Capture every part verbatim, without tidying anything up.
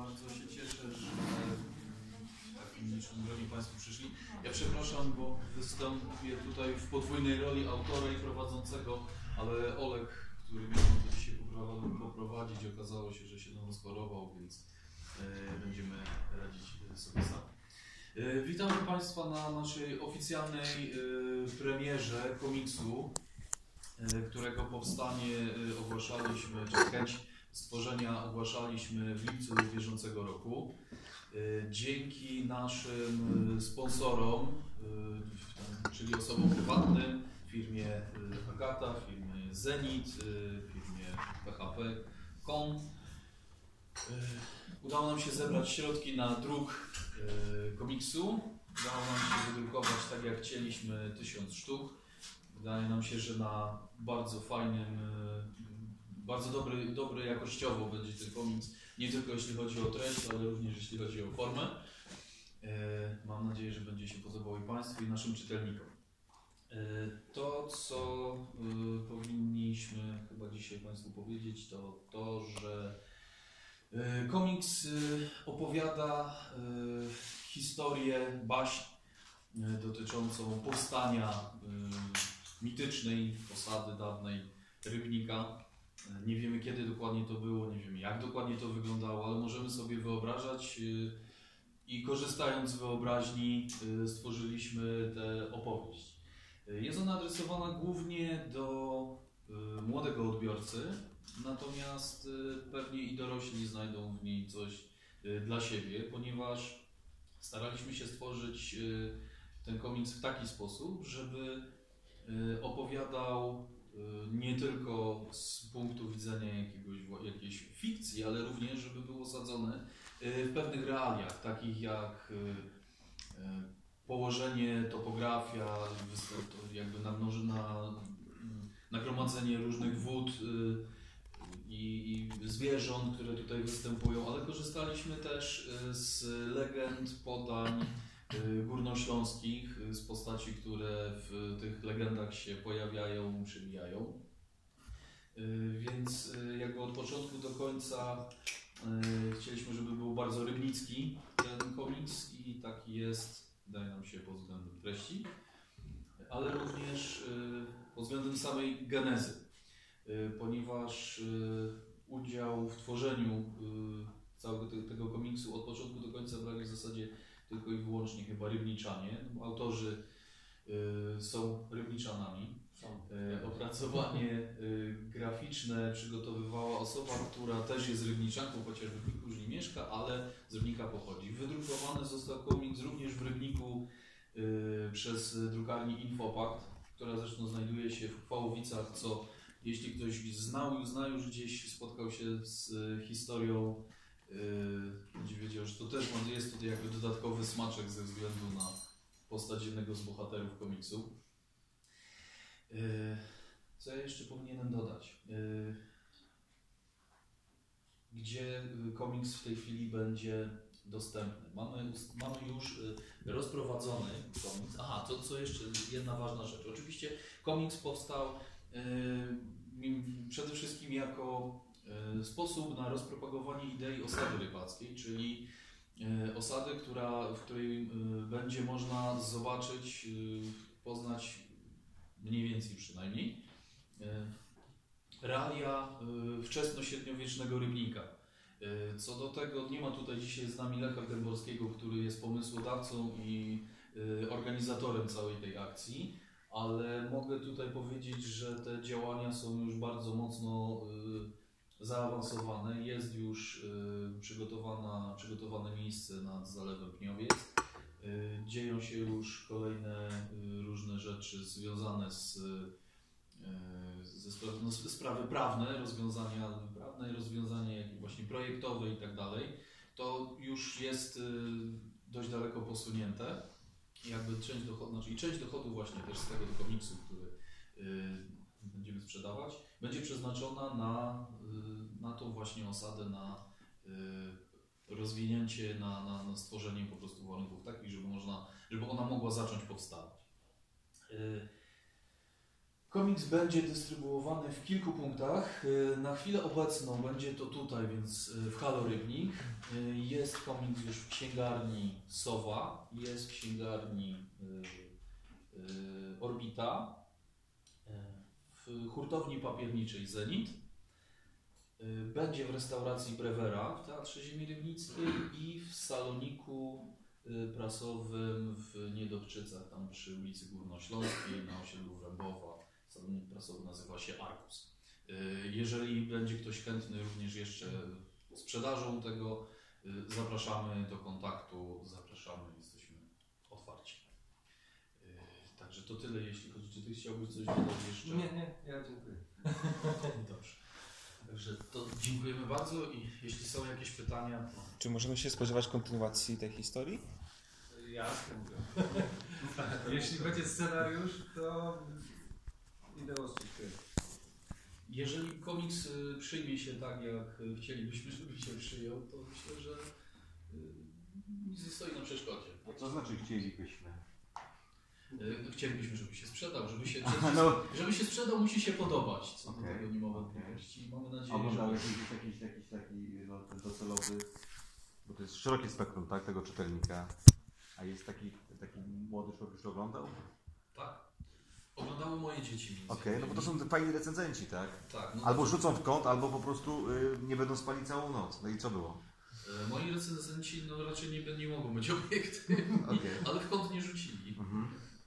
Bardzo się cieszę, że w takim licznym gronie Państwo przyszli. Ja przepraszam, bo wystąpię tutaj w podwójnej roli autora i prowadzącego, ale Olek, który miał to dzisiaj poprowadzić, okazało się, że się do nas chorował, więc e, będziemy radzić sobie sami. E, witamy Państwa na naszej oficjalnej e, premierze komiksu, e, którego powstanie e, ogłaszaliśmy, czy chęć stworzenia ogłaszaliśmy w lipcu bieżącego roku. Dzięki naszym sponsorom, czyli osobom prywatnym, firmie Agata, firmie Zenit, firmie P H P kropka com, udało nam się zebrać środki na druk komiksu. Udało nam się wydrukować, tak jak chcieliśmy, tysiąc sztuk. Wydaje nam się, że na bardzo fajnym, bardzo dobry, dobry jakościowo będzie ten komiks, nie tylko jeśli chodzi o treść, ale również jeśli chodzi o formę. Mam nadzieję, że będzie się podobał i Państwu, i naszym czytelnikom. To, co powinniśmy chyba dzisiaj Państwu powiedzieć, to to, że komiks opowiada historię, baśń dotyczącą powstania mitycznej posady dawnej Rybnika. Nie wiemy, kiedy dokładnie to było, nie wiemy, jak dokładnie to wyglądało, ale możemy sobie wyobrażać i korzystając z wyobraźni stworzyliśmy tę opowieść. Jest ona adresowana głównie do młodego odbiorcy, natomiast pewnie i dorośli znajdą w niej coś dla siebie, ponieważ staraliśmy się stworzyć ten komiks w taki sposób, żeby opowiadał nie tylko z punktu widzenia jakiegoś, jakiejś fikcji, ale również, żeby był osadzony w pewnych realiach, takich jak położenie, topografia, jakby na nagromadzenie różnych wód i zwierząt, które tutaj występują, ale korzystaliśmy też z legend, podań górnośląskich, z postaci, które w tych legendach się pojawiają, przewijają. Więc jakby od początku do końca chcieliśmy, żeby był bardzo rybnicki ten komiks i taki jest, wydaje nam się, pod względem treści, ale również pod względem samej genezy, ponieważ udział w tworzeniu całego tego komiksu od początku do końca brali w zasadzie tylko i wyłącznie chyba Rybniczanie. Autorzy y, są Rybniczanami. Y, opracowanie y, graficzne przygotowywała osoba, która też jest Rybniczanką, chociaż w Rybniku już nie mieszka, ale z Rybnika pochodzi. Wydrukowany został komiks również w Rybniku y, przez drukarnię Infopakt, która zresztą znajduje się w Chwałowicach, co jeśli ktoś znał, zna już gdzieś, spotkał się z historią, będzie wiedział, że to też jest tutaj jakby dodatkowy smaczek ze względu na postać jednego z bohaterów komiksu. Co ja jeszcze powinienem dodać? Gdzie komiks w tej chwili będzie dostępny? Mamy, mamy już rozprowadzony komiks. Aha, to co jeszcze jedna ważna rzecz. Oczywiście komiks powstał przede wszystkim jako sposób na rozpropagowanie idei osady rybackiej, czyli osady, która, w której będzie można zobaczyć, poznać mniej więcej przynajmniej realia wczesnośredniowiecznego Rybnika. Co do tego nie ma tutaj dzisiaj z nami Lecha Gęborskiego, który jest pomysłodawcą i organizatorem całej tej akcji, ale mogę tutaj powiedzieć, że te działania są już bardzo mocno zaawansowane. Jest już y, przygotowana, przygotowane miejsce nad Zalewem Pniowiec. Y, dzieją się już kolejne y, różne rzeczy związane z, y, ze spra no, sprawy prawne, rozwiązania prawne, rozwiązania jak właśnie projektowe i tak dalej. To już jest y, dość daleko posunięte. Jakby część dochodu, znaczy i część dochodu właśnie też z tego komiksu, który y, będziemy sprzedawać, będzie przeznaczona na, na tą właśnie osadę, na rozwinięcie, na, na, na stworzenie po prostu warunków takich, żeby można, żeby ona mogła zacząć powstawać. Komiks będzie dystrybuowany w kilku punktach. Na chwilę obecną będzie to tutaj, więc w Halo Rybnik. Jest komiks już w księgarni Sowa, jest w księgarni Orbita, w hurtowni papierniczej Zenit, będzie w restauracji Brewera w Teatrze Ziemi Rybnickiej i w saloniku prasowym w Niedobczycach, tam przy ulicy Górnośląskiej na osiedlu Wrębowa. Salonik prasowy nazywa się Arkus. Jeżeli będzie ktoś chętny również jeszcze sprzedażą tego, zapraszamy do kontaktu, zapraszamy, jesteśmy otwarci. Także to tyle, jeśli chodzi. Czy ty chciałbyś coś dodać jeszcze? Nie, nie, ja dziękuję. Dobrze. Także to dziękujemy bardzo i jeśli są jakieś pytania, to... Czy możemy się spodziewać kontynuacji tej historii? Jasne mówię. Jeśli będzie scenariusz, to idę ostrzyć. Jeżeli komiks przyjmie się tak, jak chcielibyśmy, żeby się przyjął, to myślę, że nic nie stoi na przeszkodzie. A co znaczy chcielibyśmy? Chcielibyśmy, żeby się sprzedał, żeby się, Aha, no. żeby się sprzedał, musi się podobać, co Okay. do tego nie ma wątpliwości. Mamy nadzieję, Oglądałeś że... jakiś, jakiś, jakiś taki no, docelowy, bo to jest szerokie spektrum, tak, tego czytelnika. A jest taki, taki młody człowiek, który oglądał? Tak. Oglądały moje dzieci. Okej, okay, no bo to są fajni recenzenci, tak? Tak. No albo to... rzucą w kąt, albo po prostu y, nie będą spali całą noc. No i co było? E, moi recenzenci no, raczej nie, nie mogą być obiektywni, okay. ale w kąt nie rzucili. Mhm.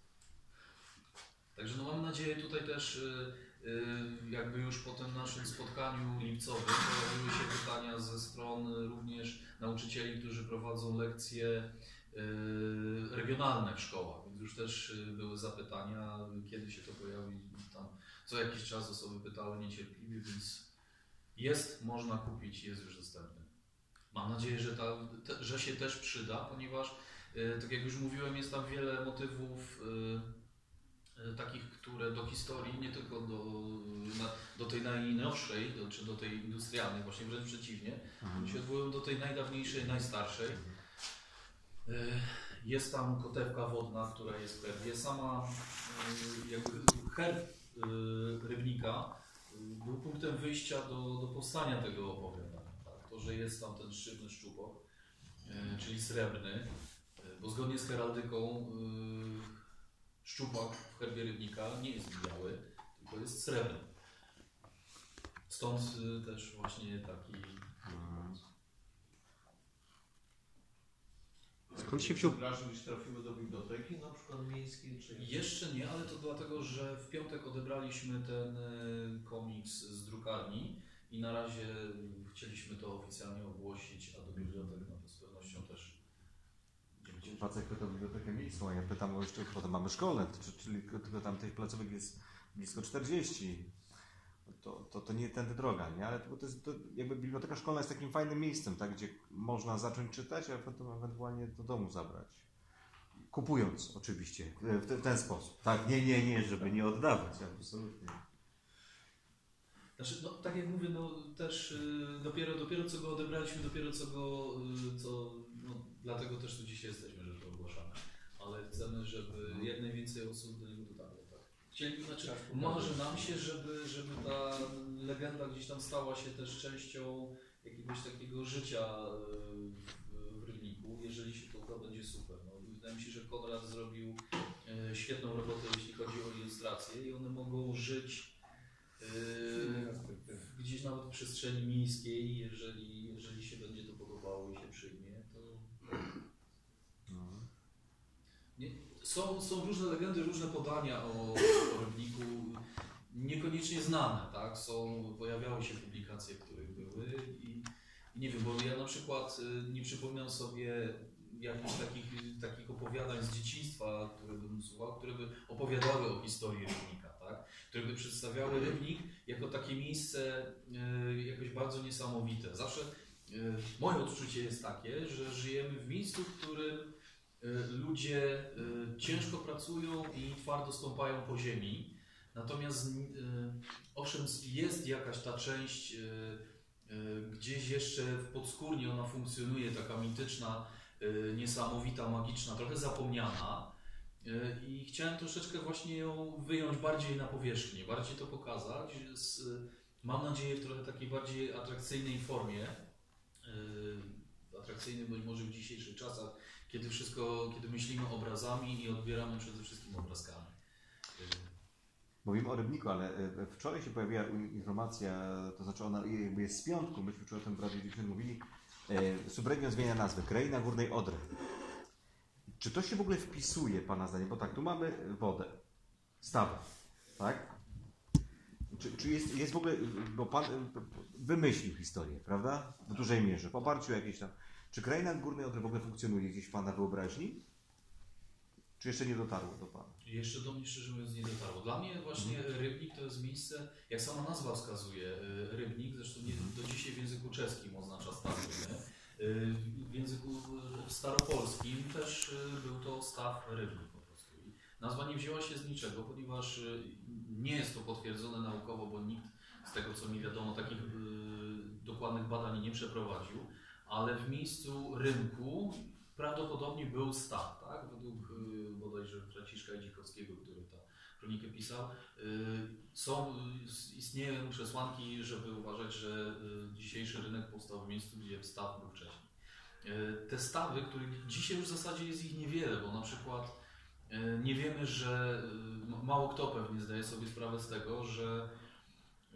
Także no mam nadzieję tutaj też y, y, jakby już po tym naszym spotkaniu lipcowym pojawiły się pytania ze stron również nauczycieli, którzy prowadzą lekcje y, regionalne w szkołach, więc już też y, były zapytania, kiedy się to pojawi, tam co jakiś czas osoby pytały niecierpliwie, więc jest, można kupić, jest już dostępny. Mam nadzieję, że, ta, te, że się też przyda, ponieważ y, tak jak już mówiłem, jest tam wiele motywów y, takich, które do historii, nie tylko do, na, do tej najnowszej, do, czy do tej industrialnej, właśnie wręcz przeciwnie, mhm. się odwołują do tej najdawniejszej, najstarszej. Jest tam kotewka wodna, która jest w herbie. Sama jakby herb Rybnika był punktem wyjścia do, do powstania tego opowiadania. Tak? To, że jest tam ten sztywny szczupok, czyli srebrny, bo zgodnie z heraldyką szczupak w herbie Rybnika nie jest biały, tylko jest srebrny. Stąd y, też właśnie taki... Hmm. Skąd się wziął? Wyobrażam, już trafiły do biblioteki na przykład miejskiej? Czy... Jeszcze nie, ale to dlatego, że w piątek odebraliśmy ten y, komiks z drukarni i na razie chcieliśmy to oficjalnie ogłosić, a do bibliotek no to z pewnością też... Facek pytał bibliotekę miejską, a ja pytam o jeszcze, potem mamy szkolne, czyli tylko tam tych placówek jest blisko czterdzieści. To, to, to nie tędy droga, nie? Ale to, to jest, to jakby biblioteka szkolna jest takim fajnym miejscem, tak, gdzie można zacząć czytać, a potem ewentualnie do domu zabrać. Kupując oczywiście, w, te, w ten sposób. Tak, nie, nie, nie, żeby nie oddawać, absolutnie. Znaczy, no, tak jak mówię, no też y, dopiero, dopiero co go odebraliśmy, dopiero co go, y, co, no, dlatego też tu dzisiaj jesteśmy, że to ogłaszamy. Ale chcemy, żeby jak najwięcej osób do niego dotarło. Tak? Chcieliby, znaczy, marzy nam się, żeby, żeby ta legenda gdzieś tam stała się też częścią jakiegoś takiego życia w, w Rybniku. Jeżeli się to uda, będzie super. No, wydaje mi się, że Konrad zrobił y, świetną robotę, jeśli chodzi o ilustracje i one mogą żyć Yy, gdzieś nawet w przestrzeni miejskiej, jeżeli, jeżeli się będzie to podobało i się przyjmie, to... Nie, są, są różne legendy, różne podania o, o Rybniku, niekoniecznie znane, tak? Są, pojawiały się publikacje, które były i, i nie wiem, bo ja na przykład nie przypominam sobie jakichś takich, takich opowiadań z dzieciństwa, które bym słuchał, które by opowiadały o historii Rybnika, tak? Które by przedstawiały Rybnik jako takie miejsce y, jakoś bardzo niesamowite. Zawsze y, moje odczucie jest takie, że żyjemy w miejscu, w którym y, ludzie y, ciężko pracują i twardo stąpają po ziemi. Natomiast y, owszem, jest jakaś ta część, y, y, gdzieś jeszcze w podskórnie ona funkcjonuje, taka mityczna, y, niesamowita, magiczna, trochę zapomniana. I chciałem troszeczkę właśnie ją wyjąć bardziej na powierzchnię, bardziej to pokazać, z, mam nadzieję w trochę takiej bardziej atrakcyjnej formie, yy, atrakcyjnej być może w dzisiejszych czasach, kiedy wszystko, kiedy myślimy obrazami i odbieramy przede wszystkim obrazkami. Mówimy o Rybniku, ale wczoraj się pojawiła informacja, to znaczy ona jakby jest z piątku, myśmy wczoraj o tym w Radiu dziewięćdziesiąt mówili, e, Subregio zmienia nazwę, Kraina Górnej Odry. Czy to się w ogóle wpisuje, Pana zdaniem? Bo tak, tu mamy wodę, stawę, tak? Czy, czy jest, jest w ogóle, bo Pan wymyślił historię, prawda? W dużej mierze, w oparciu o jakieś tam... Czy Kraina Górnej Odry w ogóle funkcjonuje gdzieś w Pana wyobraźni? Czy jeszcze nie dotarło do Pana? Jeszcze do mnie, szczerze mówiąc, nie dotarło. Dla mnie właśnie Rybnik to jest miejsce, jak sama nazwa wskazuje, Rybnik, zresztą nie, do dzisiaj w języku czeskim oznacza staw rybny. W języku staropolskim też był to staw rybny po prostu. I nazwa nie wzięła się z niczego, ponieważ nie jest to potwierdzone naukowo, bo nikt z tego, co mi wiadomo, takich dokładnych badań nie przeprowadził, ale w miejscu rynku prawdopodobnie był staw, tak? Według y, bodajże Franciszka Dzikowskiego, który tę kronikę pisał. Y, są, y, istnieją przesłanki, żeby uważać, że y, dzisiejszy rynek powstał w miejscu, gdzie staw był wcześniej. Y, te stawy, których dzisiaj już w zasadzie jest ich niewiele, bo na przykład y, nie wiemy, że y, mało kto pewnie zdaje sobie sprawę z tego, że y,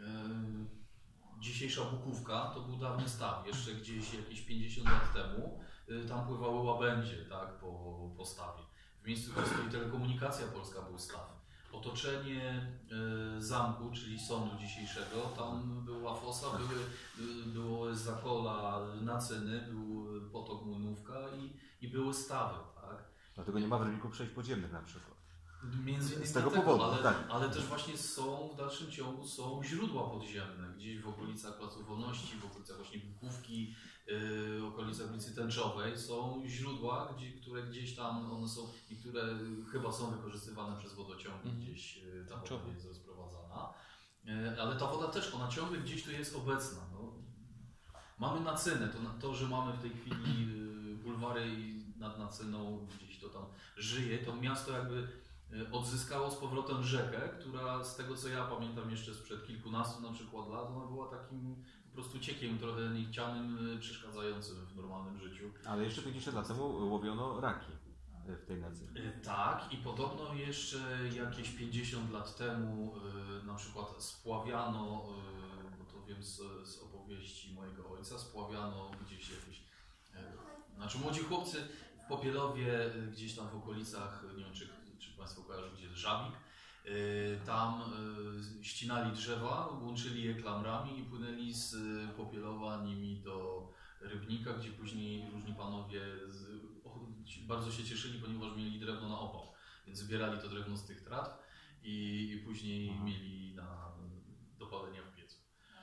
dzisiejsza Bukówka to był dawny staw, jeszcze gdzieś jakieś pięćdziesiąt lat temu. Tam pływały łabędzie, tak, po, po stawie. W miejscu, gdzie stoi telekomunikacja polska, był staw. Otoczenie y, zamku, czyli sądu dzisiejszego, tam była fosa, były, y, było zakola Nacyny, był potok Młynówka i, i były stawy, tak. Dlatego nie ma w Rybniku przejść podziemnych na przykład. Między innymi z tego dlatego, powodu, ale, tak. ale też właśnie są, w dalszym ciągu są źródła podziemne, gdzieś w okolicach Placu Wolności, w okolicach właśnie Bukówki, yy, okolicach ulicy Tęczowej są źródła, gdzie, które gdzieś tam, one są, niektóre chyba są wykorzystywane przez wodociągi, mm. gdzieś yy, ta woda jest rozprowadzana, yy, ale ta woda też, ona ciągle gdzieś tu jest obecna. No. Mamy Nacynę, to, to, że mamy w tej chwili yy, bulwary nad Nacyną, gdzieś to tam żyje, to miasto jakby odzyskało z powrotem rzekę, która z tego co ja pamiętam jeszcze sprzed kilkunastu na przykład lat, ona była takim po prostu ciekiem trochę niechcianym, przeszkadzającym w normalnym życiu. Ale jeszcze pięćdziesiąt lat temu łowiono raki w tej Nacynie. Tak, i podobno jeszcze jakieś pięćdziesiąt lat temu na przykład spławiano, bo to wiem z, z opowieści mojego ojca, spławiano gdzieś jakieś, znaczy młodzi chłopcy w Popielowie, gdzieś tam w okolicach, nie wiem czy czy Państwo kojarzą, gdzie jest Żabik, yy, tam yy, ścinali drzewa, łączyli je klamrami i płynęli z yy, Popielowa nimi do Rybnika, gdzie później różni panowie z, o, bardzo się cieszyli, ponieważ mieli drewno na opał, więc zbierali to drewno z tych tratw i, i później Aha. mieli na do palenia w piecu.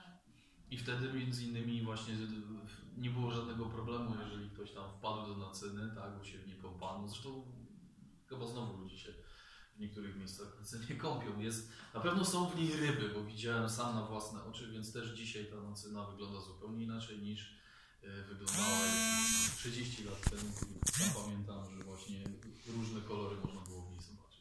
I wtedy między innymi właśnie nie było żadnego problemu, jeżeli ktoś tam wpadł do Nacyny, tak, bo się w niej kąpano. Zresztą chyba znowu ludzie się w niektórych miejscach nie kąpią. Jest, na pewno są w niej ryby, bo widziałem sam na własne oczy, więc też dzisiaj ta Nacyna wygląda zupełnie inaczej niż y, wyglądała trzydzieści lat temu. Ja pamiętam, że właśnie różne kolory można było w niej zobaczyć.